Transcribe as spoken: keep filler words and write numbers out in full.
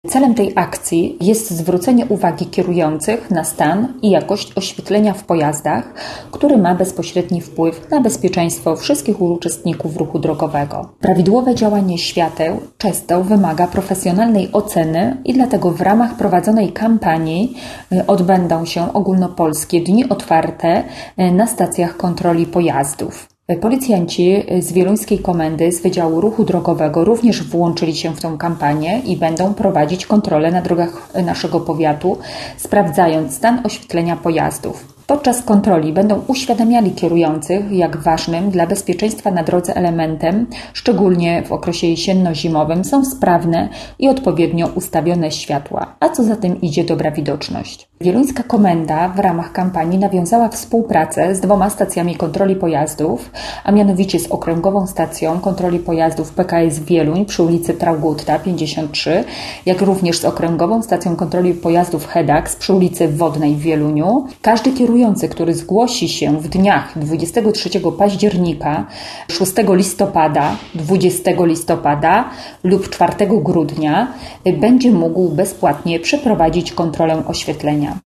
Celem tej akcji jest zwrócenie uwagi kierujących na stan i jakość oświetlenia w pojazdach, który ma bezpośredni wpływ na bezpieczeństwo wszystkich uczestników ruchu drogowego. Prawidłowe działanie świateł często wymaga profesjonalnej oceny i dlatego w ramach prowadzonej kampanii odbędą się ogólnopolskie dni otwarte na stacjach kontroli pojazdów. Policjanci z Wieluńskiej Komendy z Wydziału Ruchu Drogowego również włączyli się w tę kampanię i będą prowadzić kontrolę na drogach naszego powiatu, sprawdzając stan oświetlenia pojazdów. Podczas kontroli będą uświadamiali kierujących, jak ważnym dla bezpieczeństwa na drodze elementem, szczególnie w okresie jesienno-zimowym, są sprawne i odpowiednio ustawione światła, a co za tym idzie dobra widoczność. Wieluńska Komenda w ramach kampanii nawiązała współpracę z dwoma stacjami kontroli pojazdów, a mianowicie z Okręgową Stacją Kontroli Pojazdów P K S Wieluń przy ulicy Traugutta pięćdziesiąt trzy, jak również z Okręgową Stacją Kontroli Pojazdów Hedax przy ulicy Wodnej w Wieluniu. Każdy kierujący, który zgłosi się w dniach dwudziestego trzeciego października, szóstego listopada, dwudziestego listopada lub czwartego grudnia będzie mógł bezpłatnie przeprowadzić kontrolę oświetlenia.